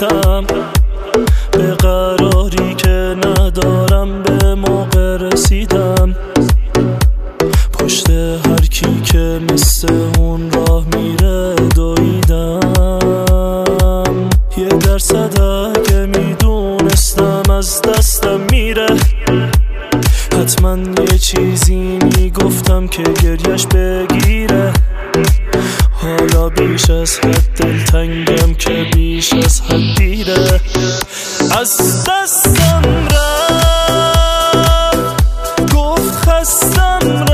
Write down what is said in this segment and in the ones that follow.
شدم، به قراری که ندارم به موقع رسیدم. پشت هر کی که مثل اون راه میره دویدم. 1% اگه میدونستم از دستم میره، حتما یه چیزی میگفتم که گریش بگیره. حالا بیش از حد دلتنگم که بیش از حد دیره. از دستم رفت، گفت خستم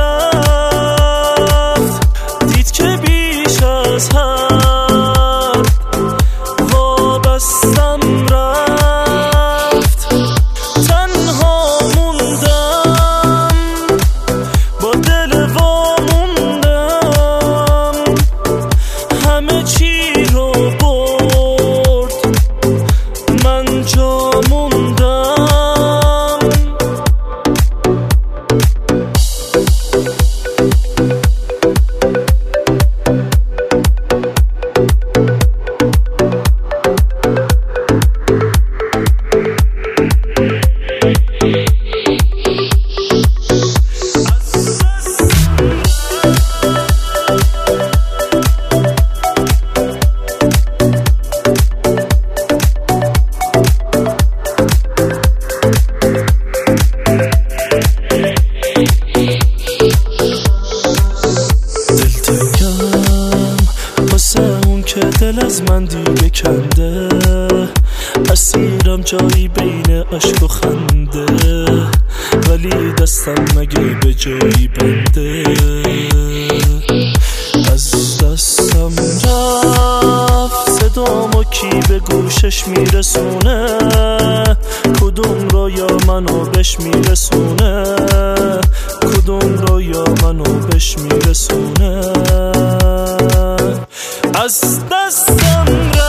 رفت، دید که بیش از حد وابستم رفت. تنها موندم، با دل واموندم، همه چی رو برد، من جا موندم. که دل از من دیگه کنده، اسیرم جایی بین عشق و خنده، ولی دستم مگه به جایی بنده. از دستم رفت، صدامو کی به گوشش میرسونه؟ کدوم رویا منو بهش میرسونه؟ کدوم رویا منو بهش میرسونه؟ از دستم